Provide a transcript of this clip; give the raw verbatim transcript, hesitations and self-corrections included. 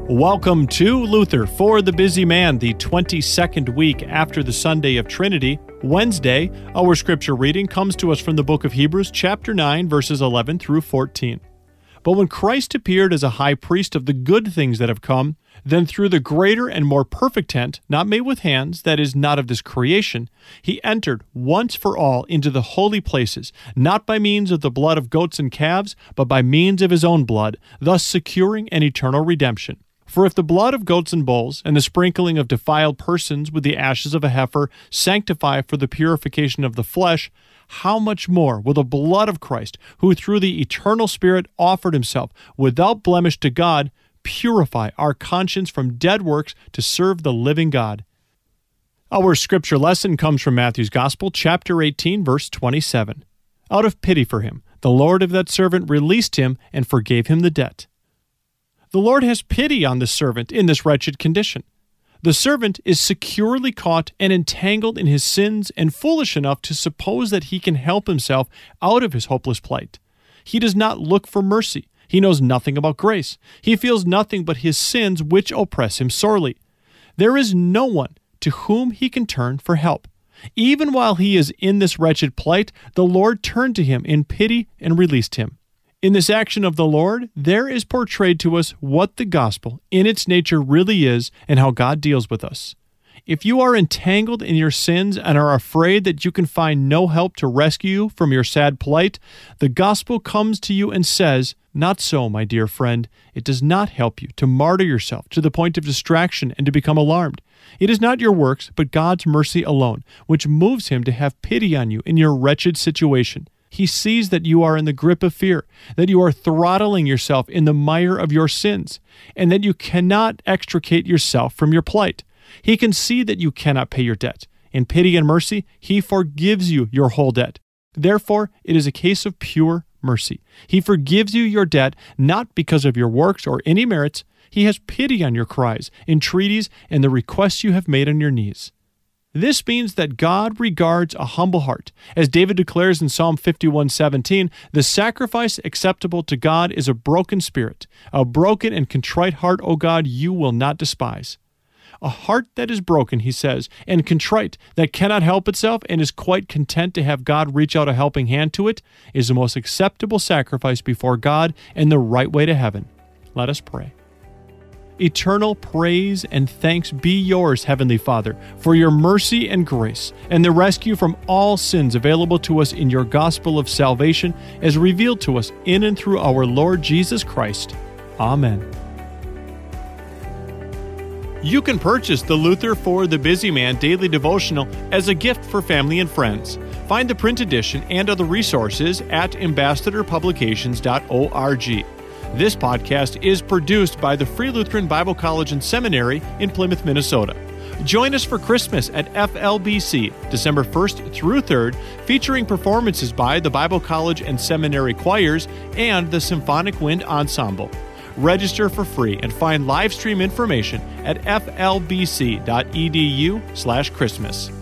Welcome to Luther for the Busy Man, the twenty-second week after the Sunday of Trinity. Wednesday, our scripture reading comes to us from the book of Hebrews, chapter nine, verses eleven through fourteen. But when Christ appeared as a high priest of the good things that have come, then through the greater and more perfect tent, not made with hands, that is, not of this creation, he entered once for all into the holy places, not by means of the blood of goats and calves, but by means of his own blood, thus securing an eternal redemption. For if the blood of goats and bulls, and the sprinkling of defiled persons with the ashes of a heifer, sanctify for the purification of the flesh, how much more will the blood of Christ, who through the eternal Spirit offered himself without blemish to God, purify our conscience from dead works to serve the living God? Our scripture lesson comes from Matthew's Gospel, chapter eighteen, verse twenty-seven. Out of pity for him, the Lord of that servant released him and forgave him the debt. The Lord has pity on the servant in this wretched condition. The servant is securely caught and entangled in his sins and foolish enough to suppose that he can help himself out of his hopeless plight. He does not look for mercy. He knows nothing about grace. He feels nothing but his sins which oppress him sorely. There is no one to whom he can turn for help. Even while he is in this wretched plight, the Lord turned to him in pity and released him. In this action of the Lord, there is portrayed to us what the gospel in its nature really is and how God deals with us. If you are entangled in your sins and are afraid that you can find no help to rescue you from your sad plight, the gospel comes to you and says, "Not so, my dear friend. It does not help you to martyr yourself to the point of distraction and to become alarmed. It is not your works, but God's mercy alone, which moves him to have pity on you in your wretched situation. He sees that you are in the grip of fear, that you are throttling yourself in the mire of your sins, and that you cannot extricate yourself from your plight. He can see that you cannot pay your debt. In pity and mercy, he forgives you your whole debt. Therefore, it is a case of pure mercy. He forgives you your debt not because of your works or any merits. He has pity on your cries, entreaties, and the requests you have made on your knees. This means that God regards a humble heart. As David declares in Psalm fifty-one seventeen, the sacrifice acceptable to God is a broken spirit. A broken and contrite heart, O God, you will not despise. A heart that is broken, he says, and contrite, that cannot help itself and is quite content to have God reach out a helping hand to it, is the most acceptable sacrifice before God and the right way to heaven. Let us pray. Eternal praise and thanks be yours, Heavenly Father, for your mercy and grace, and the rescue from all sins available to us in your gospel of salvation as revealed to us in and through our Lord Jesus Christ. Amen. You can purchase the Luther for the Busy Man Daily Devotional as a gift for family and friends. Find the print edition and other resources at ambassador publications dot org. This podcast is produced by the Free Lutheran Bible College and Seminary in Plymouth, Minnesota. Join us for Christmas at F L B C, December first through third, featuring performances by the Bible College and Seminary choirs and the Symphonic Wind Ensemble. Register for free and find live stream information at f l b c dot e d u slash Christmas.